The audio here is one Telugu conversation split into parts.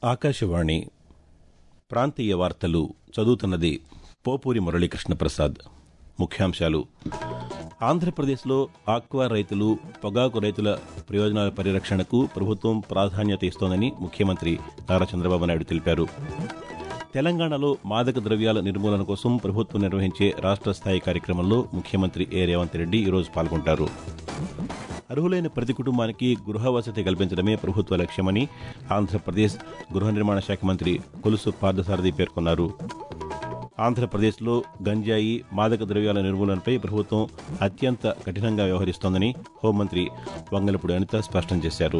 ఆకాశవాణి ప్రాంతీయ వార్తలు చదువుతున్నది పోపూరి మురళీకృష్ణ ప్రసాద్. ముఖ్యాంశాలు: ఆంధ్రప్రదేశ్లో ఆక్వా రైతులు, పొగాకు రైతుల ప్రయోజనాల పరిరక్షణకు ప్రభుత్వం ప్రాధాన్యత ఇస్తోందని ముఖ్యమంత్రి నారా చంద్రబాబు నాయుడు తెలిపారు. తెలంగాణలో మాదక ద్రవ్యాల నిర్మూలన కోసం ప్రభుత్వం నిర్వహించే రాష్ట్ర స్థాయి కార్యక్రమంలో ముఖ్యమంత్రి రేవంత్ రెడ్డి ఈరోజు పాల్గొంటారు. అర్హులైన ప్రతి కుటుంబానికి గృహ వసతి కల్పించడమే ప్రభుత్వ లక్ష్యమని ఆంధ్రప్రదేశ్ గృహ నిర్మాణ శాఖ మంత్రి కొలుసు పార్థసారథి పేర్కొన్నారు. ఆంధ్రప్రదేశ్లో గంజాయి, మాదక ద్రవ్యాల నిర్మూలనపై ప్రభుత్వం అత్యంత కఠినంగా వ్యవహరిస్తోందని హోంమంత్రి వంగలపూడి అనిత స్పష్టం చేశారు.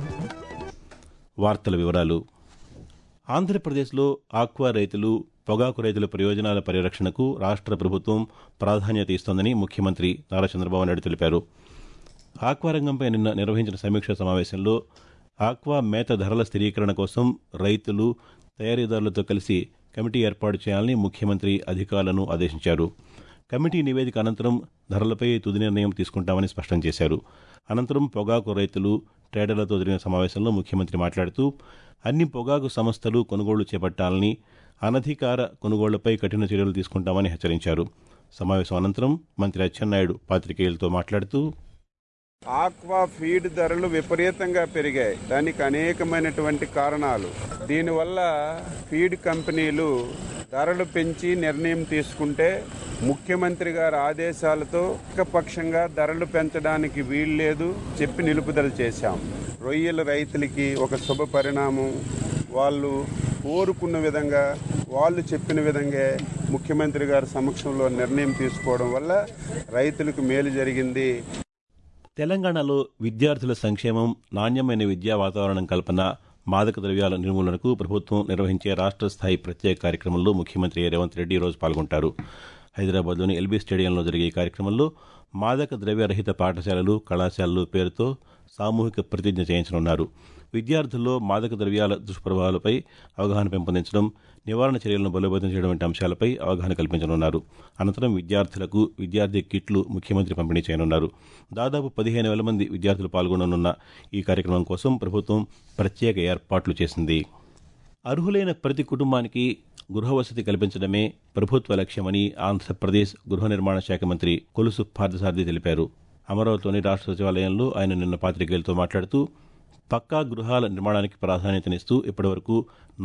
వార్తల వివరాలు: ఆంధ్రప్రదేశ్లో ఆక్వా రైతులు, పొగాకు రైతుల ప్రయోజనాల పరిరక్షణకు రాష్ట్ర ప్రభుత్వం ప్రాధాన్యత ఇస్తోందని ముఖ్యమంత్రి నారా చంద్రబాబు నాయుడు తెలిపారు. ఆక్వా రంగంపై నిన్న నిర్వహించిన సమీక్షా సమావేశంలో ఆక్వా మేత ధరల స్థిరీకరణ కోసం రైతులు, తయారీదారులతో కలిసి కమిటీ ఏర్పాటు చేయాలని ముఖ్యమంత్రి అధికారులను ఆదేశించారు. కమిటీ నివేదిక అనంతరం ధరలపై తుది నిర్ణయం తీసుకుంటామని స్పష్టం చేశారు. అనంతరం పొగాకు రైతులు, ట్రేడర్లతో జరిగిన సమావేశంలో ముఖ్యమంత్రి మాట్లాడుతూ అన్ని పొగాకు సంస్థలు కొనుగోళ్లు చేపట్టాలని, అనధికార కొనుగోళ్లపై కఠిన చర్యలు తీసుకుంటామని హెచ్చరించారు. సమావేశం అనంతరం మంత్రి అచ్చెన్నాయుడు పాతికేయులతో మాట్లాడుతూ ఆక్వా ఫీడ్ ధరలు విపరీతంగా పెరిగాయి. దానికి అనేకమైనటువంటి కారణాలు. దీనివల్ల ఫీడ్ కంపెనీలు ధరలు పెంచి నిర్ణయం తీసుకుంటే ముఖ్యమంత్రి గారి ఆదేశాలతో ఏకపక్షంగా ధరలు పెంచడానికి వీల్లేదు చెప్పి నిలుపుదల చేశాం. రొయ్యల రైతులకి ఒక శుభ పరిణామం. వాళ్ళు కోరుకున్న విధంగా, వాళ్ళు చెప్పిన విధంగా ముఖ్యమంత్రి గారి సమక్షంలో నిర్ణయం తీసుకోవడం వల్ల రైతులకు మేలు జరిగింది. తెలంగాణలో విద్యార్థుల సంక్షేమం, నాణ్యమైన విద్యా వాతావరణం కల్పన, మాదక ద్రవ్యాల నిర్మూలనకు ప్రభుత్వం నిర్వహించే రాష్ట్ర స్థాయి ప్రత్యేక కార్యక్రమంలో ముఖ్యమంత్రి రేవంత్ రెడ్డి ఈరోజు పాల్గొంటారు. హైదరాబాద్లోని ఎల్బీ స్టేడియంలో జరిగే ఈ కార్యక్రమంలో మాదక ద్రవ్యరహిత పాఠశాలలు, కళాశాలలు పేరుతో సామూహిక ప్రతిజ్ఞ చేయించనున్నారు. విద్యార్థుల్లో మాదక ద్రవ్యాల దుష్ప్రభావాలపై అవగాహన పెంపొందించడం, నివారణ చర్యలను బలోపేతం చేయడం వంటి అంశాలపై అవగాహన కల్పించనున్నారు. అనంతరం విద్యార్థులకు విద్యార్థి కిట్లు ముఖ్యమంత్రి పంపిణీ చేయనున్నారు. దాదాపు 15,000 మంది విద్యార్థులు పాల్గొననున్న ఈ కార్యక్రమం కోసం ప్రభుత్వం ప్రత్యేక ఏర్పాట్లు చేసింది. అర్హులైన ప్రతి కుటుంబానికి గృహ వసతి కల్పించడమే ప్రభుత్వ లక్ష్యమని ఆంధ్రప్రదేశ్ గృహ నిర్మాణ శాఖ మంత్రి కొలుసు పార్థసారథి తెలిపారు. అమరావతిలోని రాష్ట్ర సచివాలయంలో ఆయన నిన్న పాతికేయులతో మాట్లాడుతూ పక్కా గృహాల నిర్మాణానికి ప్రాధాన్యతనిస్తూ ఇప్పటివరకు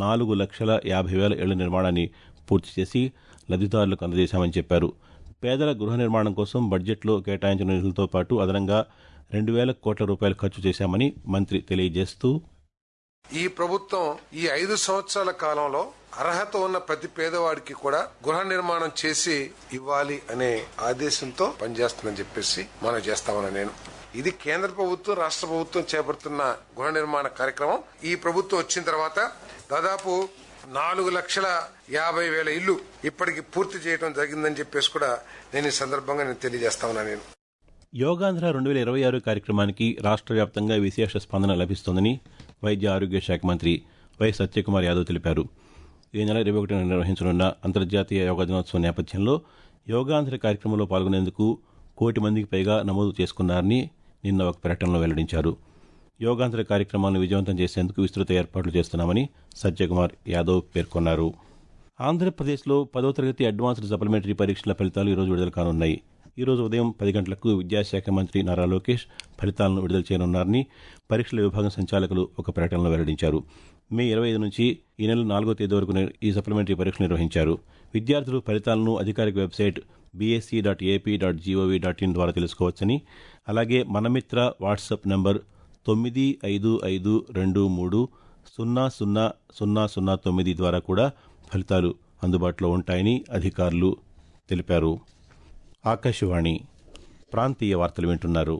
4,50,000 ఇళ్ల నిర్మాణాన్ని పూర్తి చేసి లబ్ధిదారులకు అందజేశామని చెప్పారు. పేదల గృహ నిర్మాణం కోసం బడ్జెట్లో కేటాయించిన నిధులతో పాటు అదనంగా 2,000 కోట్ల రూపాయలు ఖర్చు చేశామని మంత్రి తెలియజేస్తూ ఈ ప్రభుత్వం ఈ 5 సంవత్సరాల కాలంలో అర్హత ఉన్న ప్రతి పేదవాడికి కూడా గృహ నిర్మాణం చేసి ఇవ్వాలి అనే ఆదేశంతో పనిచేస్తుందని చెప్పేసి మనం చేస్తామని నేను. ఇది కేంద్ర ప్రభుత్వం, రాష్ట్ర ప్రభుత్వం చేపడుతున్న గృహ నిర్మాణ కార్యక్రమం. ఈ ప్రభుత్వం వచ్చిన తర్వాత దాదాపు 4,50,000 ఇళ్లు ఇప్పటికి పూర్తి చేయడం జరిగిందని చెప్పేసి కూడా నేను ఈ సందర్భంగా తెలియజేస్తామని నేను. యోగాంధ్ర 2026 కార్యక్రమానికి రాష్ట్ర వ్యాప్తంగా విశేష స్పందన లభిస్తోందని వైద్య ఆరోగ్య శాఖ మంత్రి వై సత్యకుమార్ యాదవ్ తెలిపారు. ఈ నెల 21న నిర్వహించనున్న అంతర్జాతీయ యోగా దినోత్సవం నేపథ్యంలో యోగాంధ్ర కార్యక్రమంలో పాల్గొనేందుకు 1 కోటి మందికి పైగా నమోదు చేసుకున్నారని నిన్న ఒక ప్రకటనలో వెల్లడించారు. యోగాంధ్ర కార్యక్రమాలను విజయవంతం చేసేందుకు విస్తృత ఏర్పాట్లు చేస్తున్నామని సత్యకుమార్ యాదవ్ పేర్కొన్నారు. ఆంధ్రప్రదేశ్లో 10వ తరగతి అడ్వాన్స్డ్ సప్లిమెంటరీ పరీక్షల ఫలితాలు ఈరోజు విడుదల కానున్నాయి. ఈరోజు ఉదయం 10 గంటలకు విద్యాశాఖ మంత్రి నారా లోకేష్ ఫలితాలను విడుదల చేయనున్నారని పరీక్షల విభాగం సంచాలకులు ఒక ప్రకటనలో వెల్లడించారు. మే 25 నుంచి ఈ నెల 4వ తేదీ వరకు ఈ సప్లిమెంటరీ పరీక్షలు నిర్వహించారు. విద్యార్థులు ఫలితాలను అధికారిక వెబ్సైట్ bsc.ap.gov.in ద్వారా తెలుసుకోవచ్చని, అలాగే మనమిత్ర వాట్సాప్ నంబర్ 9552300009 ద్వారా కూడా ఫలితాలు అందుబాటులో ఉంటాయని అధికారులు తెలిపారు. ఆకాశవాణి ప్రాంతీయ వార్తలు వింటున్నారు.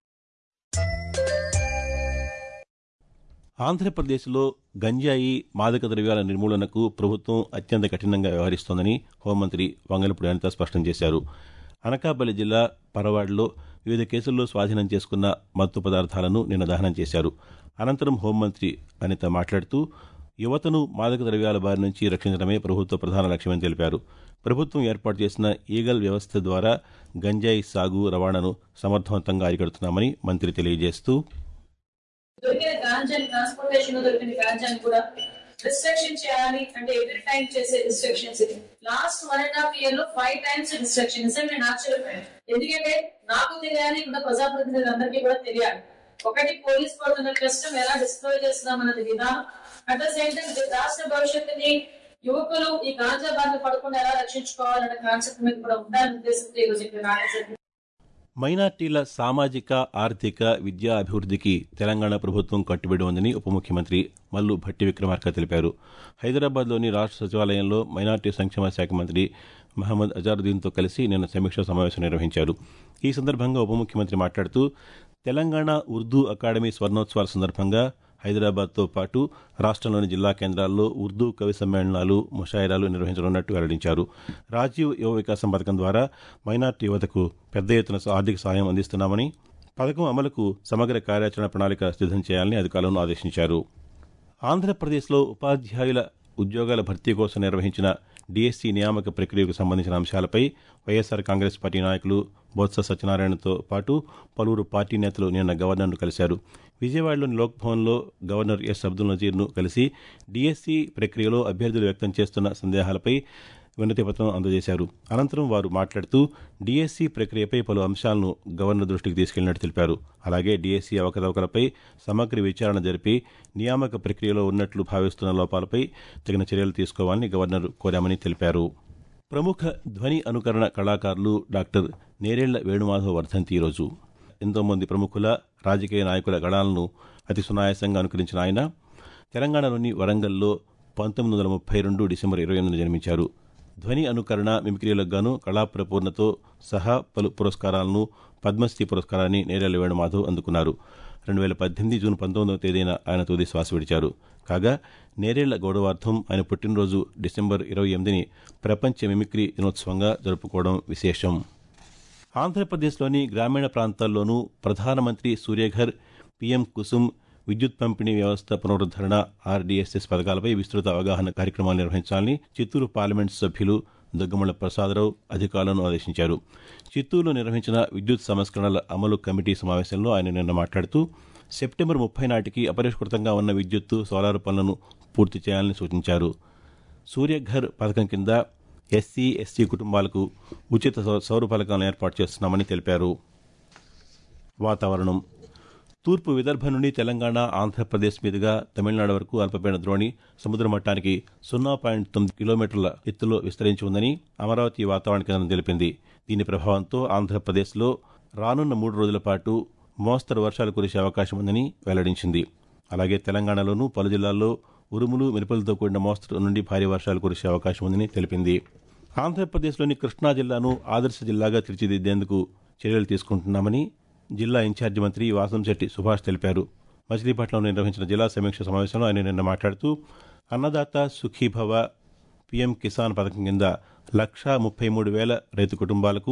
ఆంధ్రప్రదేశ్లో గంజాయి, మాదక ద్రవ్యాల నిర్మూలనకు ప్రభుత్వం అత్యంత కఠినంగా వ్యవహరిస్తోందని హోంమంత్రి వంగలపూడి అనిత స్పష్టం చేశారు. అనకాపల్లి జిల్లా పరవాడలో వివిధ కేసుల్లో స్వాధీనం చేసుకున్న మత్తు పదార్థాలను నిన్న దహనం చేశారు. అనంతరం హోంమంత్రి అనిత మాట్లాడుతూ యువతను మాదక ద్రవ్యాల బారి నుంచి రక్షించడమే ప్రభుత్వ ప్రధాన లక్ష్యమని తెలిపారు. ప్రభుత్వం ఏర్పాటు చేసిన ఈగల్ వ్యవస్థ ద్వారా గంజాయి సాగు, రవాణాను సమర్థవంతంగా అరికడుతున్నామని మంత్రి తెలియజేస్తూ దొరికిన గాంజాని ట్రాన్స్పోర్టేషన్ దొరికిన గాంజాని కూడా రిస్ట్రిక్షన్ చేయాలి అంటే ఎవ్రీ టైం చేసే రిస్ట్రిక్షన్స్ ఇది. లాస్ట్ 1.5 year లో 5 times రిస్ట్రిక్షన్ ఇస్తే నేను ఆశ్చర్యపోయాను. ఎందుకంటే నాకు తెలియాలి, ఇక్కడ ప్రజాప్రతినిధులందరికీ కూడా తెలియాలి. ఒకటి, పోలీస్ పడుతున్న కష్టం ఎలా డిస్ప్లోయ్ చేస్తున్నాం అన్నది విధానం. అట్ ద సేమ్ టైం రాష్ట్ర భవిష్యత్తుని యువకులు ఈ గాంజా బారిన పడకుండా ఎలా రక్షించుకోవాలనే కాన్సెప్ట్ మీద కూడా ఉండాలనే ఉద్దేశంతో ఈరోజు ఇక్కడ రావడం. మైనార్టీల సామాజిక, ఆర్థిక, విద్యా అభివృద్ధికి తెలంగాణ ప్రభుత్వం కట్టుబడి ఉందని ఉప ముఖ్యమంత్రి మల్లు భట్టి విక్రమార్క తెలిపారు. హైదరాబాద్లోని రాష్ట్ర సచివాలయంలో మైనార్టీ సంక్షేమ శాఖ మంత్రి మహమ్మద్ అజారుద్దీన్తో కలిసి నిన్న సమీక్షా సమావేశం నిర్వహించారు. ఈ సందర్భంగా ఉప ముఖ్యమంత్రి మాట్లాడుతూ తెలంగాణ ఉర్దూ అకాడమీ స్వర్ణోత్సవాల సందర్భంగా హైదరాబాద్తో పాటు రాష్ట్రంలోని జిల్లా కేంద్రాల్లో ఉర్దూ కవి సమ్మేళనాలు, ముషాయిరాలు నిర్వహించనున్నట్టు వెల్లడించారు. రాజీవ్ యువ వికాసం పథకం ద్వారా మైనార్టీ యువతకు పెద్ద ఎత్తున ఆర్థిక సహాయం అందిస్తున్నామని, పథకం అమలుకు సమగ్ర కార్యాచరణ ప్రణాళిక సిద్దం చేయాలని అధికారులను ఆదేశించారు. ఆంధ్రప్రదేశ్లో ఉపాధ్యాయుల ఉద్యోగాల భర్తీ కోసం నిర్వహించిన డిఎస్సి నియామక ప్రక్రియకు సంబంధించిన అంశాలపై వైఎస్సార్ కాంగ్రెస్ పార్టీ నాయకులు బొత్స సత్యనారాయణతో పాటు పలువురు పార్టీ నేతలు నిన్న గవర్నర్ను కలిశారు. విజయవాడలోని లోక్భవన్లో గవర్నర్ ఎస్ అబ్దుల్ నజీర్ను కలిసి డిఎస్సి ప్రక్రియలో అభ్యర్థులు వ్యక్తం చేస్తున్న సందేహాలపై వినతిపత్రం అందజేశారు. అనంతరం వారు మాట్లాడుతూ డిఎస్సి ప్రక్రియపై పలు అంశాలను గవర్నర్ దృష్టికి తీసుకెళ్లినట్టు తెలిపారు. అలాగే డిఎస్సి అవకతవకలపై సమగ్ర విచారణ జరిపి నియామక ప్రక్రియలో ఉన్నట్లు భావిస్తున్న లోపాలపై తగిన చర్యలు తీసుకోవాలని గవర్నర్ కోరామని తెలిపారు. ప్రముఖ ధ్వని అనుకరణ కళాకారులు డాక్టర్ నేరేళ్ల వేణుమాధవ్ వర్ధంతి ఈరోజు. ఎంతోమంది ప్రముఖుల, రాజకీయ నాయకుల గళాలను అతి సునాయాసంగా అనుకరించిన ఆయన తెలంగాణలోని వరంగల్లో 1932 డిసెంబర్ 28న జన్మించారు. ధ్వని అనుకరణ, మిమిక్రీలకు గాను కళాప్రపూర్ణతో సహా పలు పురస్కారాలను, పద్మశ్రీ పురస్కారాన్ని నేరేళ్ల వేణుమాధవ్ అందుకున్నారు. 2018 జూన్ 19వ తేదీన ఆయన తుది శ్వాస విడిచారు. కాగా నేరేళ్ల గౌరవార్థం ఆయన పుట్టినరోజు డిసెంబర్ 28ని ప్రపంచ మిమిక్రీ దినోత్సవంగా జరుపుకోవడం విశేషం. ఆంధ్రప్రదేశ్లోని గ్రామీణ ప్రాంతాల్లోనూ ప్రధానమంత్రి సూర్యఘర్, పీఎం కుసుమ్, విద్యుత్ పంపిణీ వ్యవస్థ పునరుద్దరణ, ఆర్డీఎస్ఎస్ పథకాలపై విస్తృత అవగాహన కార్యక్రమాలు నిర్వహించాలని చిత్తూరు పార్లమెంటు సభ్యులు దుగ్గముళ్ల ప్రసాదరావు అధికారులను ఆదేశించారు. చిత్తూరులో నిర్వహించిన విద్యుత్ సంస్కరణల అమలు కమిటీ సమావేశంలో ఆయన నిన్న మాట్లాడుతూ సెప్టెంబర్ 30 నాటికి అపరిష్కృతంగా ఉన్న విద్యుత్తు, సోలార్ పనులను పూర్తి చేయాలని సూచించారు. సూర్యఘర్ పథకం కింద ఎస్సీ, ఎస్టీ కుటుంబాలకు ఉచిత సౌర ఫలకాలను ఏర్పాటు చేస్తున్నామని తెలిపారు. వాతావరణం. తూర్పు విదర్భ నుండి తెలంగాణ, ఆంధ్రప్రదేశ్ మీదుగా తమిళనాడు వరకు అల్పపీడన ద్రోణి సముద్ర మట్టానికి 0.9 కిలోమీటర్ల ఎత్తులో విస్తరించి ఉందని అమరావతి వాతావరణ కేంద్రం తెలిపింది. దీని ప్రభావంతో ఆంధ్రప్రదేశ్లో రానున్న 3 రోజుల పాటు మోస్తరు వర్షాలు కురిసే అవకాశం ఉందని వెల్లడించింది. అలాగే తెలంగాణలోనూ పలు జిల్లాల్లో ఉరుములు, మెరుపులతో కూడిన మోస్తరు నుండి భారీ వర్షాలు కురిసే అవకాశం ఉందని తెలిపింది. ఆంధ్రప్రదేశ్లోని కృష్ణా జిల్లాను ఆదర్శ జిల్లాగా తీర్చిదిద్దేందుకు చర్యలు తీసుకుంటున్నామని జిల్లా ఇన్ఛార్జి మంత్రి వాసంశెట్టి సుభాష్ తెలిపారు. మచిలీపట్నంలో నిర్వహించిన జిల్లా సమీక్ష సమావేశంలో ఆయన నిన్న మాట్లాడుతూ అన్నదాత సుఖీభవ, పీఎం కిసాన్ పథకం కింద 1,33,000 రైతు కుటుంబాలకు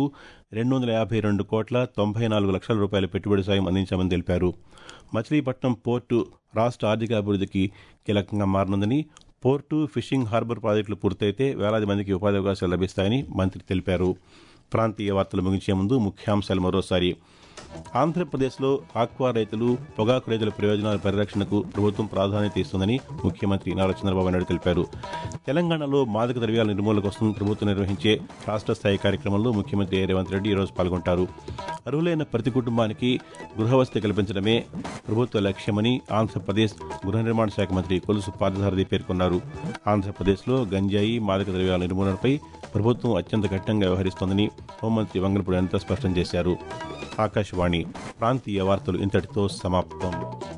252,94 లక్షల రూపాయల పెట్టుబడి సాయం అందించామని తెలిపారు. మచిలీపట్నం పోర్టు రాష్ట్ర ఆర్థిక అభివృద్ధికి కీలకంగా మారనుందని, పోర్టు, ఫిషింగ్ హార్బర్ ప్రాజెక్టులు పూర్తయితే వేలాది మందికి ఉపాధి అవకాశాలు లభిస్తాయని మంత్రి తెలిపారు. ప్రాంతీయ వార్తలు ముగించే ముందు ముఖ్యాంశాలు మరోసారి. ఆంధ్రప్రదేశ్లో ఆక్వా రైతులు, పొగాకు రైతుల ప్రయోజనాల పరిరక్షణకు ప్రభుత్వం ప్రాధాన్యత ఇస్తుందని ముఖ్యమంత్రి నారా చంద్రబాబు నాయుడు తెలిపారు. తెలంగాణలో మాదక ద్రవ్యాల నిర్మూలన కోసం ప్రభుత్వం నిర్వహించే రాష్ట్ర స్థాయి కార్యక్రమంలో ముఖ్యమంత్రి రేవంత్ రెడ్డి ఈరోజు పాల్గొంటారు. అర్హులైన ప్రతి కుటుంబానికి గృహవసతి కల్పించడమే ప్రభుత్వ లక్ష్యమని ఆంధ్రప్రదేశ్ గృహ నిర్మాణ శాఖ మంత్రి కొలుసు పార్థసారథి పేర్కొన్నారు. ఆంధ్రప్రదేశ్లో గంజాయి, మాదక ద్రవ్యాల నిర్మూలనపై ప్రభుత్వం అత్యంత కఠినంగా వ్యవహరిస్తోందని హోంమంత్రి వంగలపూడి అనిత స్పష్టం చేశారు. ఆకాశవాణి ప్రాంతీయ వార్తలు ఇంతటితో సమాప్తం.